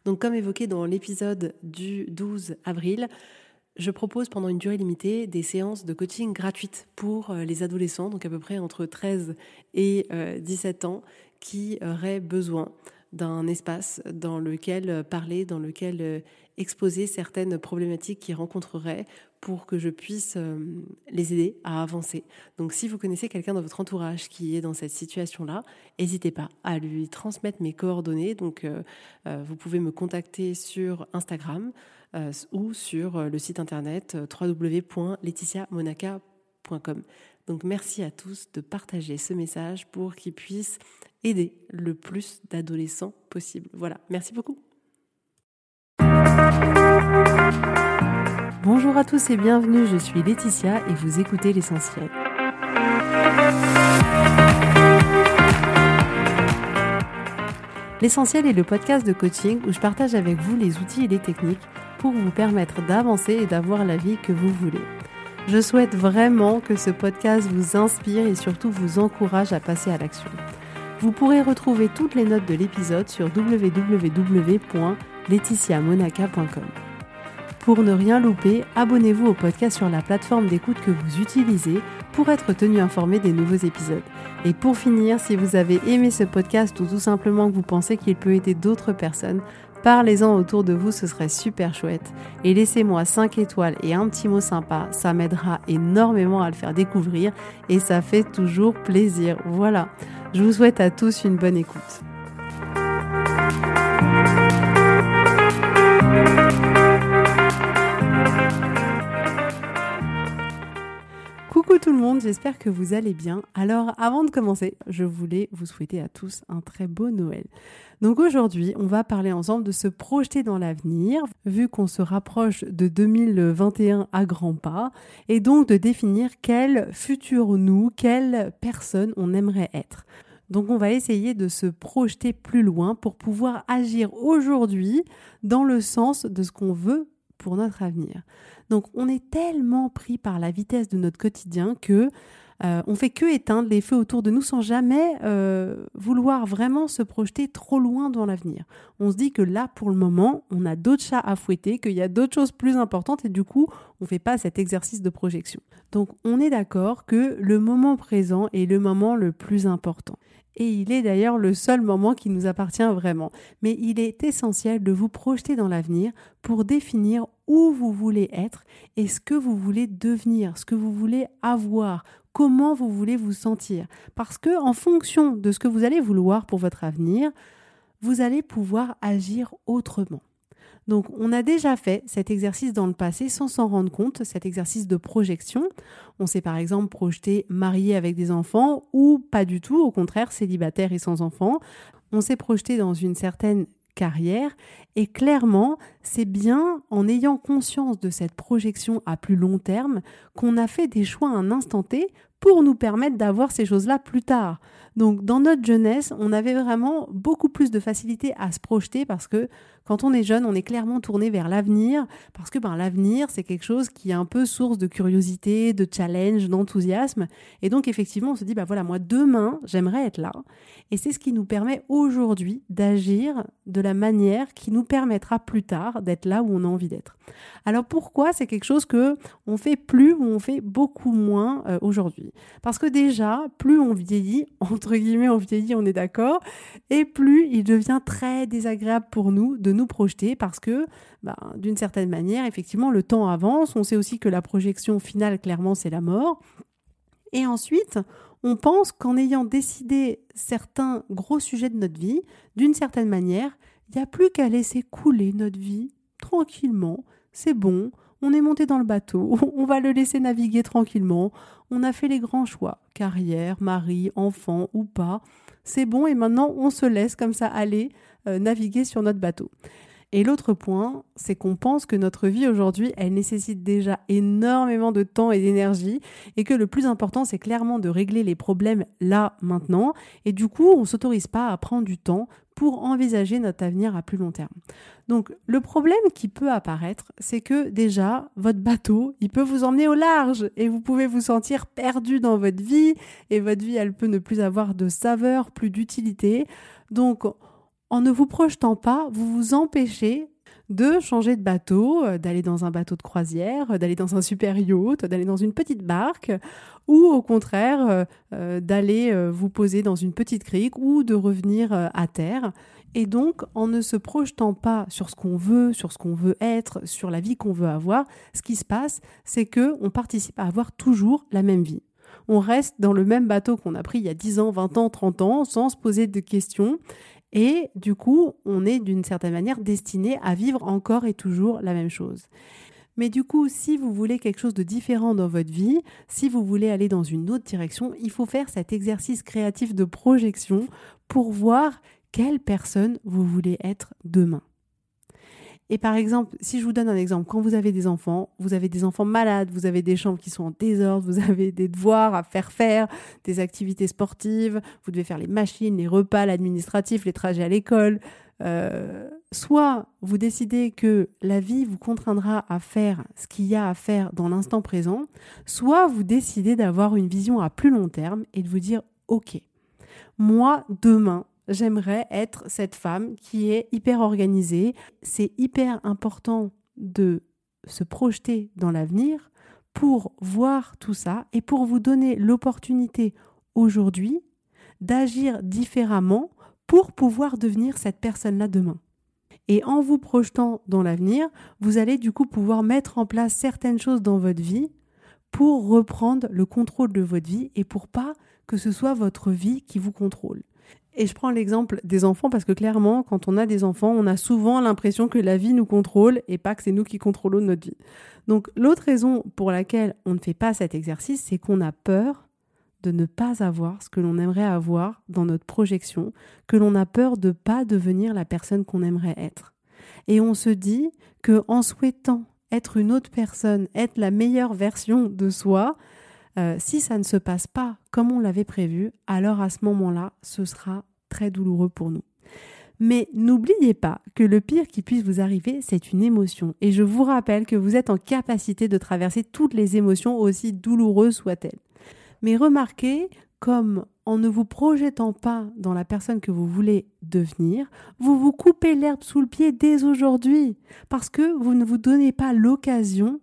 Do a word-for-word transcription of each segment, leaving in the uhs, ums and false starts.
Donc comme évoqué dans l'épisode du douze avril, je propose pendant une durée limitée des séances de coaching gratuites pour les adolescents, donc à peu près entre treize et dix-sept ans, qui auraient besoin d'un espace dans lequel parler, dans lequel exposer certaines problématiques qu'ils rencontreraient pour que je puisse les aider à avancer. Donc si vous connaissez quelqu'un dans votre entourage qui est dans cette situation-là, n'hésitez pas à lui transmettre mes coordonnées. Donc euh, euh, vous pouvez me contacter sur Instagram euh, ou sur le site internet w w w point laetitia monaca point com. Donc merci à tous de partager ce message pour qu'il puisse aider le plus d'adolescents possible. Voilà, merci beaucoup. Bonjour à tous et bienvenue, je suis Laetitia et vous écoutez l'essentiel. L'essentiel est le podcast de coaching où je partage avec vous les outils et les techniques pour vous permettre d'avancer et d'avoir la vie que vous voulez. Je souhaite vraiment que ce podcast vous inspire et surtout vous encourage à passer à l'action. Vous pourrez retrouver toutes les notes de l'épisode sur w w w point laetitia monaca point com. Pour ne rien louper, abonnez-vous au podcast sur la plateforme d'écoute que vous utilisez pour être tenu informé des nouveaux épisodes. Et pour finir, si vous avez aimé ce podcast ou tout simplement que vous pensez qu'il peut aider d'autres personnes, parlez-en autour de vous, ce serait super chouette. Et laissez-moi cinq étoiles et un petit mot sympa, ça m'aidera énormément à le faire découvrir et ça fait toujours plaisir. Voilà, je vous souhaite à tous une bonne écoute. Coucou tout le monde, j'espère que vous allez bien. Alors avant de commencer, je voulais vous souhaiter à tous un très beau Noël. Donc aujourd'hui, on va parler ensemble de se projeter dans l'avenir, vu qu'on se rapproche de deux mille vingt et un à grands pas, et donc de définir quel futur nous, quelle personne on aimerait être. Donc on va essayer de se projeter plus loin pour pouvoir agir aujourd'hui dans le sens de ce qu'on veut pour notre avenir. Donc on est tellement pris par la vitesse de notre quotidien que euh, on fait que éteindre les feux autour de nous sans jamais euh, vouloir vraiment se projeter trop loin dans l'avenir. On se dit que là pour le moment on a d'autres chats à fouetter, qu'il y a d'autres choses plus importantes et du coup on ne fait pas cet exercice de projection. Donc on est d'accord que le moment présent est le moment le plus important. Et il est d'ailleurs le seul moment qui nous appartient vraiment. Mais il est essentiel de vous projeter dans l'avenir pour définir où vous voulez être et ce que vous voulez devenir, ce que vous voulez avoir, comment vous voulez vous sentir. Parce que en fonction de ce que vous allez vouloir pour votre avenir, vous allez pouvoir agir autrement. Donc, on a déjà fait cet exercice dans le passé sans s'en rendre compte, cet exercice de projection. On s'est par exemple projeté marié avec des enfants ou pas du tout, au contraire, célibataire et sans enfants. On s'est projeté dans une certaine carrière et clairement, c'est bien en ayant conscience de cette projection à plus long terme qu'on a fait des choix à un instant T pour nous permettre d'avoir ces choses-là plus tard. Donc, dans notre jeunesse, on avait vraiment beaucoup plus de facilité à se projeter parce que quand on est jeune, on est clairement tourné vers l'avenir parce que ben, l'avenir, c'est quelque chose qui est un peu source de curiosité, de challenge, d'enthousiasme. Et donc, effectivement, on se dit, bah voilà, moi, demain, j'aimerais être là. Et c'est ce qui nous permet aujourd'hui d'agir de la manière qui nous permettra plus tard d'être là où on a envie d'être. Alors, pourquoi c'est quelque chose que on fait plus ou on fait beaucoup moins euh, aujourd'hui ? Parce que déjà, plus on vieillit, entre guillemets, on vieillit, on est d'accord, et plus il devient très désagréable pour nous de nous projeter parce que, ben, d'une certaine manière, effectivement, le temps avance. On sait aussi que la projection finale, clairement, c'est la mort. Et ensuite, on pense qu'en ayant décidé certains gros sujets de notre vie, d'une certaine manière, il n'y a plus qu'à laisser couler notre vie tranquillement. C'est bon, on est monté dans le bateau, on va le laisser naviguer tranquillement. On a fait les grands choix, carrière, mari, enfant ou pas. C'est bon et maintenant on se laisse comme ça aller euh, naviguer sur notre bateau. Et l'autre point, c'est qu'on pense que notre vie aujourd'hui, elle nécessite déjà énormément de temps et d'énergie et que le plus important, c'est clairement de régler les problèmes là, maintenant. Et du coup, on ne s'autorise pas à prendre du temps pour envisager notre avenir à plus long terme. Donc, le problème qui peut apparaître, c'est que déjà, votre bateau, il peut vous emmener au large et vous pouvez vous sentir perdu dans votre vie et votre vie, elle peut ne plus avoir de saveur, plus d'utilité. Donc, En ne vous projetant pas, vous vous empêchez de changer de bateau, d'aller dans un bateau de croisière, d'aller dans un super yacht, d'aller dans une petite barque, ou au contraire euh, d'aller euh, vous poser dans une petite crique ou de revenir euh, à terre. Et donc, en ne se projetant pas sur ce qu'on veut, sur ce qu'on veut être, sur la vie qu'on veut avoir, ce qui se passe, c'est qu'on participe à avoir toujours la même vie. On reste dans le même bateau qu'on a pris il y a dix ans, vingt ans, trente ans, sans se poser de questions. Et du coup, on est d'une certaine manière destiné à vivre encore et toujours la même chose. Mais du coup, si vous voulez quelque chose de différent dans votre vie, si vous voulez aller dans une autre direction, il faut faire cet exercice créatif de projection pour voir quelle personne vous voulez être demain. Et par exemple, si je vous donne un exemple, quand vous avez des enfants, vous avez des enfants malades, vous avez des chambres qui sont en désordre, vous avez des devoirs à faire faire, des activités sportives, vous devez faire les machines, les repas, l'administratif, les trajets à l'école. Euh, soit vous décidez que la vie vous contraindra à faire ce qu'il y a à faire dans l'instant présent, soit vous décidez d'avoir une vision à plus long terme et de vous dire « Ok, moi, demain, j'aimerais être cette femme qui est hyper organisée. » C'est hyper important de se projeter dans l'avenir pour voir tout ça et pour vous donner l'opportunité aujourd'hui d'agir différemment pour pouvoir devenir cette personne-là demain. Et en vous projetant dans l'avenir, vous allez du coup pouvoir mettre en place certaines choses dans votre vie pour reprendre le contrôle de votre vie et pour pas que ce soit votre vie qui vous contrôle. Et je prends l'exemple des enfants parce que clairement, quand on a des enfants, on a souvent l'impression que la vie nous contrôle et pas que c'est nous qui contrôlons notre vie. Donc l'autre raison pour laquelle on ne fait pas cet exercice, c'est qu'on a peur de ne pas avoir ce que l'on aimerait avoir dans notre projection, que l'on a peur de ne pas devenir la personne qu'on aimerait être. Et on se dit qu'en souhaitant être une autre personne, être la meilleure version de soi, Euh, si ça ne se passe pas comme on l'avait prévu, alors à ce moment-là, ce sera très douloureux pour nous. Mais n'oubliez pas que le pire qui puisse vous arriver, c'est une émotion. Et je vous rappelle que vous êtes en capacité de traverser toutes les émotions, aussi douloureuses soient-elles. Mais remarquez comme en ne vous projetant pas dans la personne que vous voulez devenir, vous vous coupez l'herbe sous le pied dès aujourd'hui parce que vous ne vous donnez pas l'occasion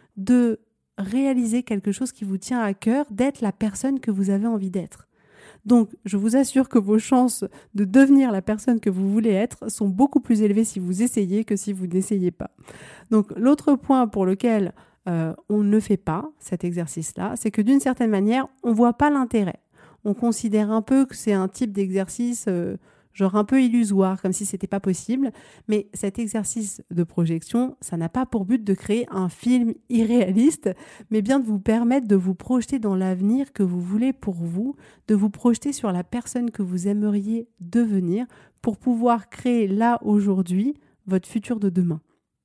de réaliser quelque chose qui vous tient à cœur, d'être la personne que vous avez envie d'être. Donc, je vous assure que vos chances de devenir la personne que vous voulez être sont beaucoup plus élevées si vous essayez que si vous n'essayez pas. Donc, l'autre point pour lequel euh, on ne fait pas cet exercice-là, c'est que d'une certaine manière, on ne voit pas l'intérêt. On considère un peu que c'est un type d'exercice euh, genre un peu illusoire, comme si ce n'était pas possible. Mais cet exercice de projection, ça n'a pas pour but de créer un film irréaliste, mais bien de vous permettre de vous projeter dans l'avenir que vous voulez pour vous, de vous projeter sur la personne que vous aimeriez devenir pour pouvoir créer là, aujourd'hui, votre futur de demain.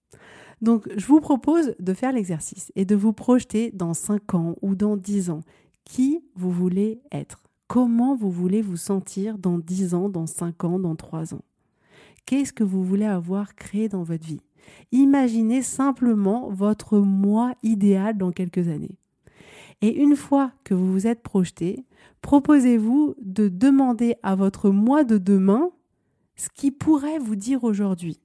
Donc, je vous propose de faire l'exercice et de vous projeter dans cinq ans ou dans dix ans. Qui vous voulez être ? Comment vous voulez vous sentir dans dix ans, dans cinq ans, dans trois ans ? Qu'est-ce que vous voulez avoir créé dans votre vie ? Imaginez simplement votre moi idéal dans quelques années. Et une fois que vous vous êtes projeté, proposez-vous de demander à votre moi de demain ce qu'il pourrait vous dire aujourd'hui.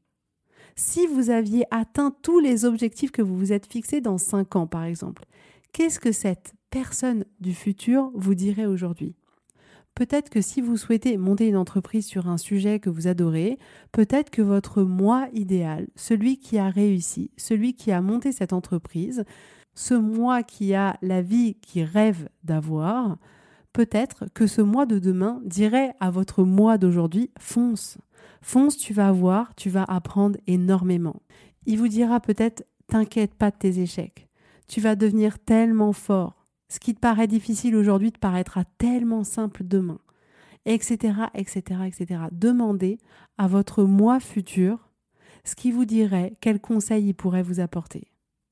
Si vous aviez atteint tous les objectifs que vous vous êtes fixés dans cinq ans, par exemple, qu'est-ce que cette personne du futur vous dirait aujourd'hui ? Peut-être que si vous souhaitez monter une entreprise sur un sujet que vous adorez, peut-être que votre moi idéal, celui qui a réussi, celui qui a monté cette entreprise, ce moi qui a la vie qu'il rêve d'avoir, peut-être que ce moi de demain dirait à votre moi d'aujourd'hui « fonce ». Fonce, tu vas voir, tu vas apprendre énormément. Il vous dira peut-être « t'inquiète pas de tes échecs ». Tu vas devenir tellement fort. Ce qui te paraît difficile aujourd'hui te paraîtra tellement simple demain, et cetera, et cetera, et cetera. Demandez à votre moi futur ce qu'il vous dirait, quels conseils il pourrait vous apporter.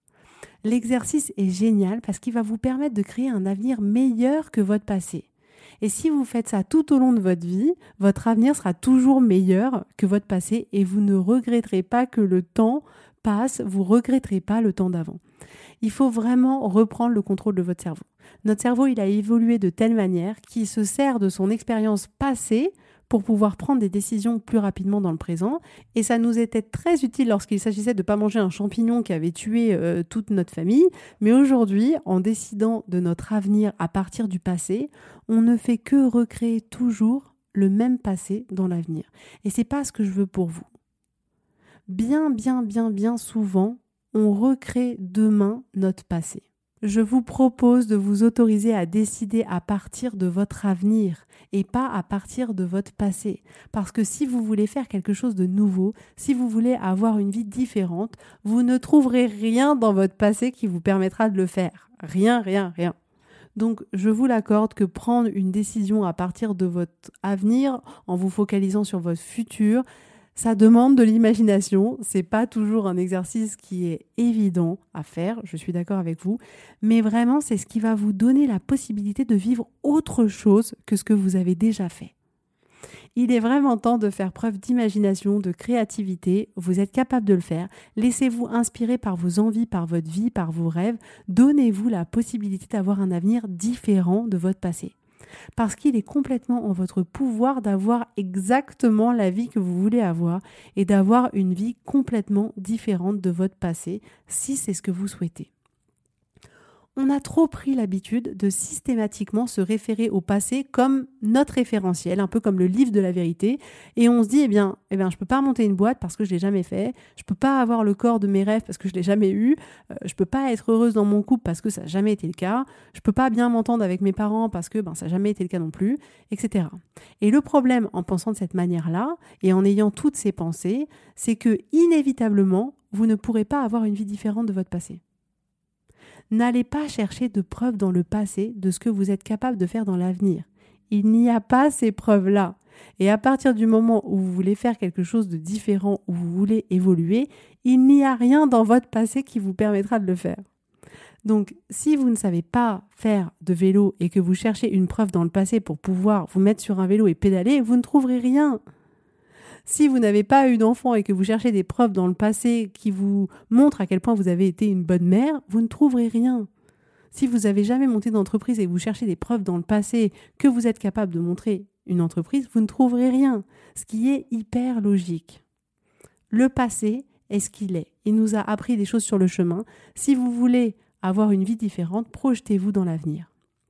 L'exercice est génial parce qu'il va vous permettre de créer un avenir meilleur que votre passé. Et si vous faites ça tout au long de votre vie, votre avenir sera toujours meilleur que votre passé et vous ne regretterez pas que le temps passe, vous ne regretterez pas le temps d'avant. Il faut vraiment reprendre le contrôle de votre cerveau. Notre cerveau, il a évolué de telle manière qu'il se sert de son expérience passée pour pouvoir prendre des décisions plus rapidement dans le présent. Et ça nous était très utile lorsqu'il s'agissait de ne pas manger un champignon qui avait tué euh, toute notre famille. Mais aujourd'hui, en décidant de notre avenir à partir du passé, on ne fait que recréer toujours le même passé dans l'avenir. Et c'est pas ce que je veux pour vous. Bien, bien, bien, bien souvent, on recrée demain notre passé. Je vous propose de vous autoriser à décider à partir de votre avenir et pas à partir de votre passé. Parce que si vous voulez faire quelque chose de nouveau, si vous voulez avoir une vie différente, vous ne trouverez rien dans votre passé qui vous permettra de le faire. Rien, rien, rien. Donc, je vous l'accorde que prendre une décision à partir de votre avenir, en vous focalisant sur votre futur, ça demande de l'imagination. C'est pas toujours un exercice qui est évident à faire, je suis d'accord avec vous, mais vraiment, c'est ce qui va vous donner la possibilité de vivre autre chose que ce que vous avez déjà fait. Il est vraiment temps de faire preuve d'imagination, de créativité. Vous êtes capable de le faire. Laissez-vous inspirer par vos envies, par votre vie, par vos rêves. Donnez-vous la possibilité d'avoir un avenir différent de votre passé. Parce qu'il est complètement en votre pouvoir d'avoir exactement la vie que vous voulez avoir et d'avoir une vie complètement différente de votre passé, si c'est ce que vous souhaitez. On a trop pris l'habitude de systématiquement se référer au passé comme notre référentiel, un peu comme le livre de la vérité, et on se dit, eh bien, eh bien je ne peux pas monter une boîte parce que je ne l'ai jamais fait, je ne peux pas avoir le corps de mes rêves parce que je ne l'ai jamais eu, euh, je ne peux pas être heureuse dans mon couple parce que ça n'a jamais été le cas, je ne peux pas bien m'entendre avec mes parents parce que ben, ça n'a jamais été le cas non plus, et cetera. Et le problème en pensant de cette manière-là, et en ayant toutes ces pensées, c'est que inévitablement, vous ne pourrez pas avoir une vie différente de votre passé. N'allez pas chercher de preuves dans le passé de ce que vous êtes capable de faire dans l'avenir. Il n'y a pas ces preuves-là. Et à partir du moment où vous voulez faire quelque chose de différent, où vous voulez évoluer, il n'y a rien dans votre passé qui vous permettra de le faire. Donc, si vous ne savez pas faire de vélo et que vous cherchez une preuve dans le passé pour pouvoir vous mettre sur un vélo et pédaler, vous ne trouverez rien. Si vous n'avez pas eu d'enfant et que vous cherchez des preuves dans le passé qui vous montrent à quel point vous avez été une bonne mère, vous ne trouverez rien. Si vous n'avez jamais monté d'entreprise et que vous cherchez des preuves dans le passé que vous êtes capable de montrer une entreprise, vous ne trouverez rien. Ce qui est hyper logique. Le passé est ce qu'il est. Il nous a appris des choses sur le chemin. Si vous voulez avoir une vie différente, projetez-vous dans l'avenir.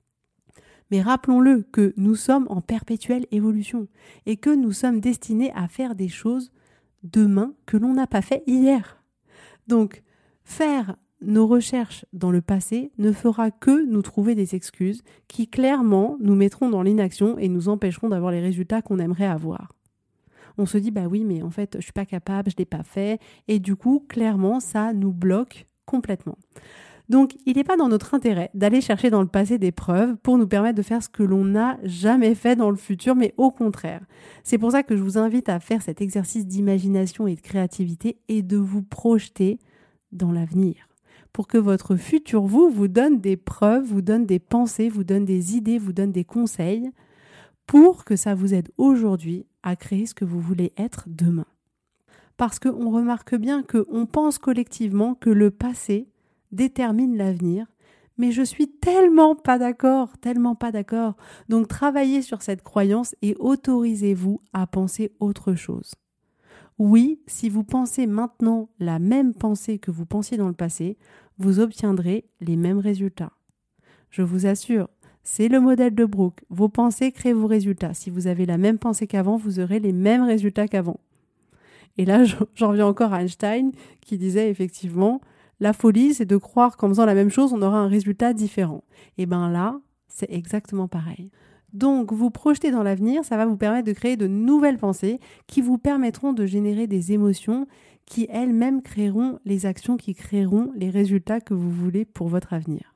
Mais rappelons-le que nous sommes en perpétuelle évolution et que nous sommes destinés à faire des choses demain que l'on n'a pas fait hier. Donc, faire nos recherches dans le passé ne fera que nous trouver des excuses qui clairement nous mettront dans l'inaction et nous empêcheront d'avoir les résultats qu'on aimerait avoir. On se dit, bah oui, mais en fait, je ne suis pas capable, je ne l'ai pas fait. Et du coup, clairement, ça nous bloque complètement. Donc, il n'est pas dans notre intérêt d'aller chercher dans le passé des preuves pour nous permettre de faire ce que l'on n'a jamais fait dans le futur, mais au contraire. C'est pour ça que je vous invite à faire cet exercice d'imagination et de créativité et de vous projeter dans l'avenir. Pour que votre futur vous vous donne des preuves, vous donne des pensées, vous donne des idées, vous donne des conseils pour que ça vous aide aujourd'hui à créer ce que vous voulez être demain. Parce qu'on remarque bien qu'on pense collectivement que le passé détermine l'avenir, mais je suis tellement pas d'accord, tellement pas d'accord. Donc travaillez sur cette croyance et autorisez-vous à penser autre chose. Oui, si vous pensez maintenant la même pensée que vous pensiez dans le passé, vous obtiendrez les mêmes résultats. Je vous assure, c'est le modèle de Brooke. Vos pensées créent vos résultats. Si vous avez la même pensée qu'avant, vous aurez les mêmes résultats qu'avant. Et là, j'en reviens encore à Einstein qui disait effectivement la folie, c'est de croire qu'en faisant la même chose, on aura un résultat différent. Et bien là, c'est exactement pareil. Donc, vous projeter dans l'avenir, ça va vous permettre de créer de nouvelles pensées qui vous permettront de générer des émotions qui elles-mêmes créeront les actions qui créeront les résultats que vous voulez pour votre avenir.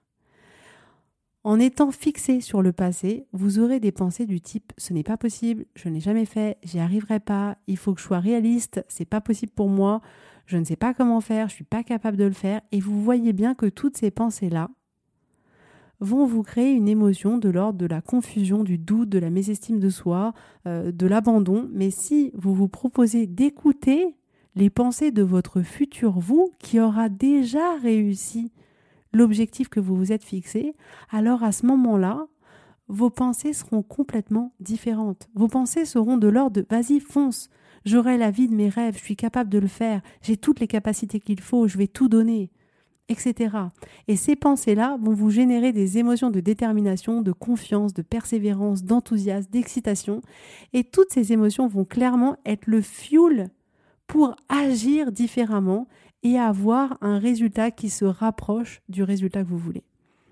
En étant fixé sur le passé, vous aurez des pensées du type « ce n'est pas possible, je n'ai jamais fait, j'y arriverai pas, il faut que je sois réaliste, c'est pas possible pour moi ». Je ne sais pas comment faire, je ne suis pas capable de le faire. Et vous voyez bien que toutes ces pensées-là vont vous créer une émotion de l'ordre de la confusion, du doute, de la mésestime de soi, euh, de l'abandon. Mais si vous vous proposez d'écouter les pensées de votre futur vous, qui aura déjà réussi l'objectif que vous vous êtes fixé, alors à ce moment-là, vos pensées seront complètement différentes. Vos pensées seront de l'ordre de « vas-y, fonce, j'aurai la vie de mes rêves, je suis capable de le faire, j'ai toutes les capacités qu'il faut, je vais tout donner », et cetera. Et ces pensées-là vont vous générer des émotions de détermination, de confiance, de persévérance, d'enthousiasme, d'excitation. Et toutes ces émotions vont clairement être le fuel pour agir différemment et avoir un résultat qui se rapproche du résultat que vous voulez.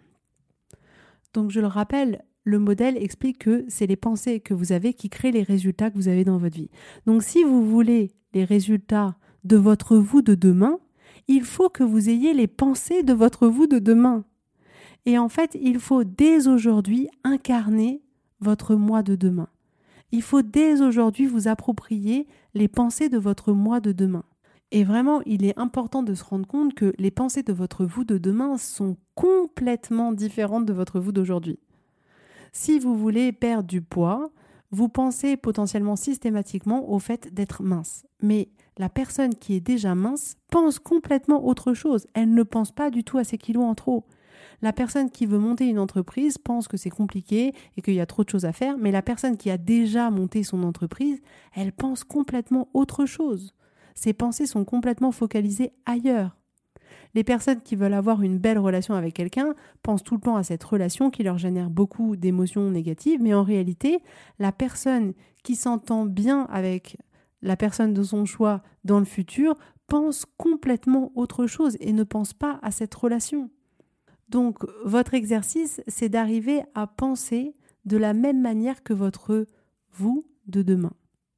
Donc je le rappelle, le modèle explique que c'est les pensées que vous avez qui créent les résultats que vous avez dans votre vie. Donc si vous voulez les résultats de votre vous de demain, il faut que vous ayez les pensées de votre vous de demain. Et en fait, il faut dès aujourd'hui incarner votre moi de demain. Il faut dès aujourd'hui vous approprier les pensées de votre moi de demain. Et vraiment, il est important de se rendre compte que les pensées de votre vous de demain sont complètement différentes de votre vous d'aujourd'hui. Si vous voulez perdre du poids, vous pensez potentiellement systématiquement au fait d'être mince. Mais la personne qui est déjà mince pense complètement autre chose. Elle ne pense pas du tout à ses kilos en trop. La personne qui veut monter une entreprise pense que c'est compliqué et qu'il y a trop de choses à faire, mais la personne qui a déjà monté son entreprise, elle pense complètement autre chose. Ses pensées sont complètement focalisées ailleurs. Les personnes qui veulent avoir une belle relation avec quelqu'un pensent tout le temps à cette relation qui leur génère beaucoup d'émotions négatives, mais en réalité, la personne qui s'entend bien avec la personne de son choix dans le futur pense complètement autre chose et ne pense pas à cette relation. Donc, votre exercice, c'est d'arriver à penser de la même manière que votre vous de demain.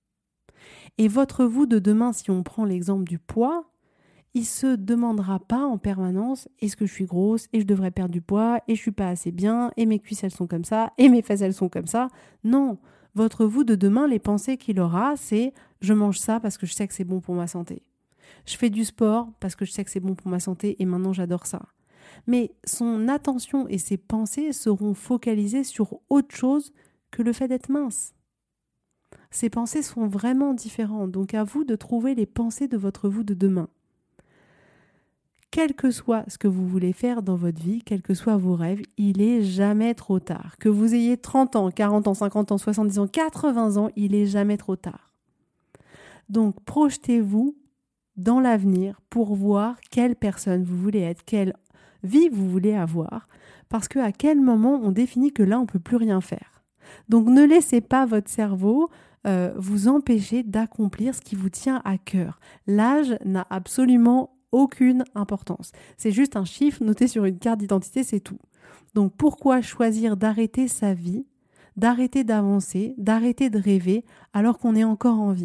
Et votre vous de demain, si on prend l'exemple du poids, il ne se demandera pas en permanence « est-ce que je suis grosse et je devrais perdre du poids et je ne suis pas assez bien et mes cuisses elles sont comme ça et mes fesses elles sont comme ça ». Non, votre vous de demain, les pensées qu'il aura, c'est « je mange ça parce que je sais que c'est bon pour ma santé. Je fais du sport parce que je sais que c'est bon pour ma santé et maintenant j'adore ça ». Mais son attention et ses pensées seront focalisées sur autre chose que le fait d'être mince. Ces pensées sont vraiment différentes, donc à vous de trouver les pensées de votre vous de demain. Quel que soit ce que vous voulez faire dans votre vie, quels que soient vos rêves, il est jamais trop tard. Que vous ayez trente ans, quarante ans, cinquante ans, soixante-dix ans, quatre-vingts ans, il est jamais trop tard. Donc projetez-vous dans l'avenir pour voir quelle personne vous voulez être, quelle vie vous voulez avoir, parce qu'à quel moment on définit que là on ne peut plus rien faire. Donc ne laissez pas votre cerveau euh, vous empêcher d'accomplir ce qui vous tient à cœur. L'âge n'a absolument aucune importance. C'est juste un chiffre noté sur une carte d'identité, c'est tout. Donc pourquoi choisir d'arrêter sa vie, d'arrêter d'avancer, d'arrêter de rêver alors qu'on est encore en vie ?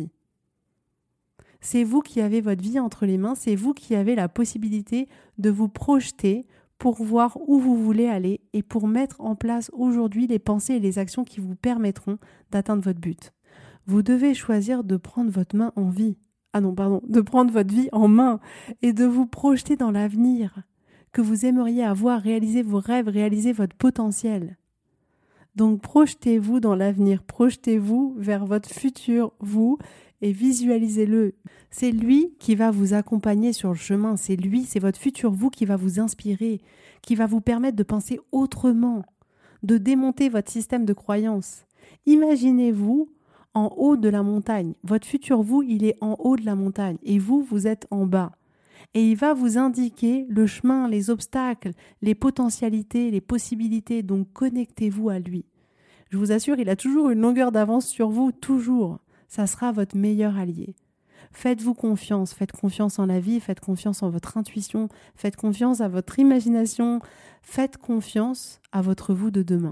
C'est vous qui avez votre vie entre les mains, c'est vous qui avez la possibilité de vous projeter pour voir où vous voulez aller et pour mettre en place aujourd'hui les pensées et les actions qui vous permettront d'atteindre votre but. Vous devez choisir de prendre votre main en vie. Ah non, pardon, de prendre votre vie en main et de vous projeter dans l'avenir que vous aimeriez avoir, réaliser vos rêves, réaliser votre potentiel. Donc projetez-vous dans l'avenir, projetez-vous vers votre futur vous et visualisez-le. C'est lui qui va vous accompagner sur le chemin, c'est lui, c'est votre futur vous qui va vous inspirer, qui va vous permettre de penser autrement, de démonter votre système de croyances. Imaginez-vous en haut de la montagne. Votre futur vous, il est en haut de la montagne et vous, vous êtes en bas. Et il va vous indiquer le chemin, les obstacles, les potentialités, les possibilités. Donc connectez-vous à lui. Je vous assure, il a toujours une longueur d'avance sur vous, toujours. Ça sera votre meilleur allié. Faites-vous confiance, faites confiance en la vie, faites confiance en votre intuition, faites confiance à votre imagination, faites confiance à votre vous de demain.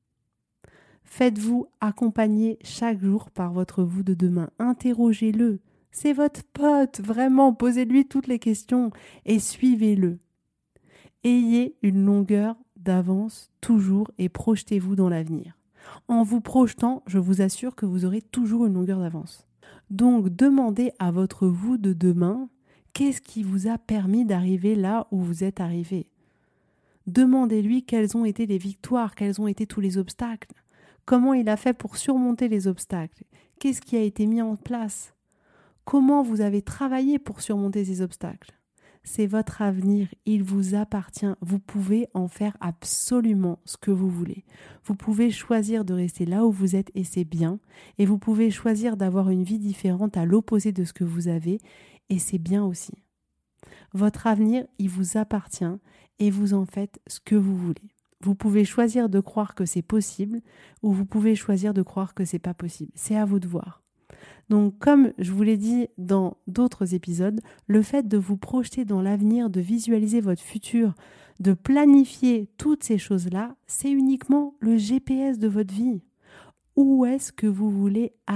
Faites-vous accompagner chaque jour par votre vous de demain. Interrogez-le. C'est votre pote, vraiment, posez-lui toutes les questions et suivez-le. Ayez une longueur d'avance toujours et projetez-vous dans l'avenir. En vous projetant, je vous assure que vous aurez toujours une longueur d'avance. Donc, demandez à votre vous de demain, qu'est-ce qui vous a permis d'arriver là où vous êtes arrivé ? Demandez-lui quelles ont été les victoires, quels ont été tous les obstacles. Comment il a fait pour surmonter les obstacles ? Qu'est-ce qui a été mis en place ? Comment vous avez travaillé pour surmonter ces obstacles ? c'est votre avenir, il vous appartient. Vous pouvez en faire absolument ce que vous voulez. Vous pouvez choisir de rester là où vous êtes et c'est bien. Et vous pouvez choisir d'avoir une vie différente à l'opposé de ce que vous avez et c'est bien aussi. Votre avenir, il vous appartient et vous en faites ce que vous voulez. Vous pouvez choisir de croire que c'est possible ou vous pouvez choisir de croire que c'est pas possible. C'est à vous de voir. Donc, comme je vous l'ai dit dans d'autres épisodes, le fait de vous projeter dans l'avenir, de visualiser votre futur, de planifier toutes ces choses-là, c'est uniquement le G P S de votre vie. Où est-ce que vous voulez aller ?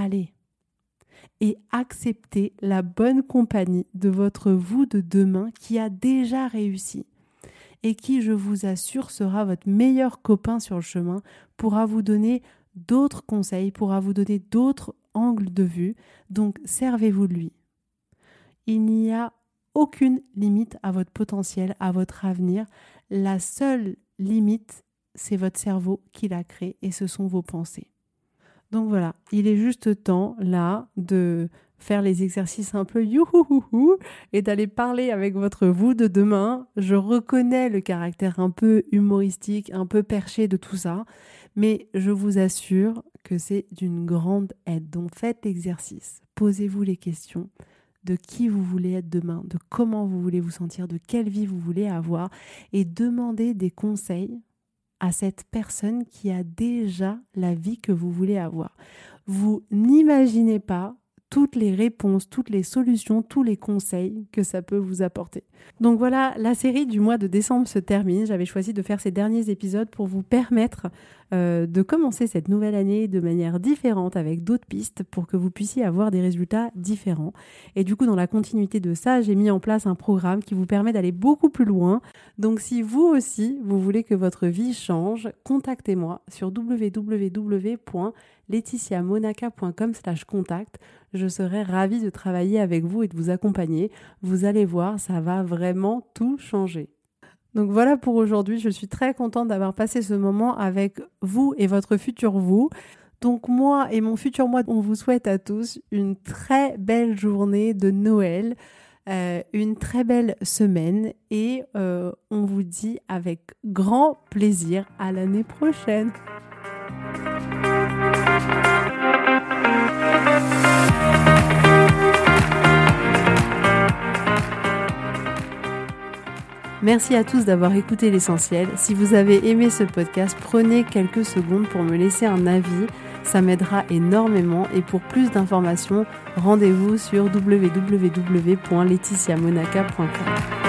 Et acceptez la bonne compagnie de votre vous de demain qui a déjà réussi et qui, je vous assure, sera votre meilleur copain sur le chemin, pourra vous donner d'autres conseils, pourra vous donner d'autres angles de vue, donc servez-vous de lui. Il n'y a aucune limite à votre potentiel, à votre avenir. La seule limite, c'est votre cerveau qui l'a créé et ce sont vos pensées. Donc voilà, il est juste temps là de faire les exercices un peu youhouhouhou et d'aller parler avec votre vous de demain. Je reconnais le caractère un peu humoristique, un peu perché de tout ça, mais je vous assure que c'est d'une grande aide. Donc faites l'exercice, posez-vous les questions de qui vous voulez être demain, de comment vous voulez vous sentir, de quelle vie vous voulez avoir et demandez des conseils à cette personne qui a déjà la vie que vous voulez avoir. Vous n'imaginez pas toutes les réponses, toutes les solutions, tous les conseils que ça peut vous apporter. Donc voilà, la série du mois de décembre se termine. J'avais choisi de faire ces derniers épisodes pour vous permettre euh, de commencer cette nouvelle année de manière différente avec d'autres pistes pour que vous puissiez avoir des résultats différents. Et du coup, dans la continuité de ça, j'ai mis en place un programme qui vous permet d'aller beaucoup plus loin. Donc si vous aussi, vous voulez que votre vie change, contactez-moi sur w w w point laetitia monaca point com slash contact. Je serai ravie de travailler avec vous et de vous accompagner. Vous allez voir, ça va vraiment tout changer. Donc voilà pour aujourd'hui. Je suis très contente d'avoir passé ce moment avec vous et votre futur vous. Donc moi et mon futur moi, on vous souhaite à tous une très belle journée de Noël, euh, une très belle semaine et euh, on vous dit avec grand plaisir à l'année prochaine. Merci à tous d'avoir écouté l'essentiel. Si vous avez aimé ce podcast, prenez quelques secondes pour me laisser un avis. Ça m'aidera énormément et pour plus d'informations, rendez-vous sur w w w point laetitia monaca point com.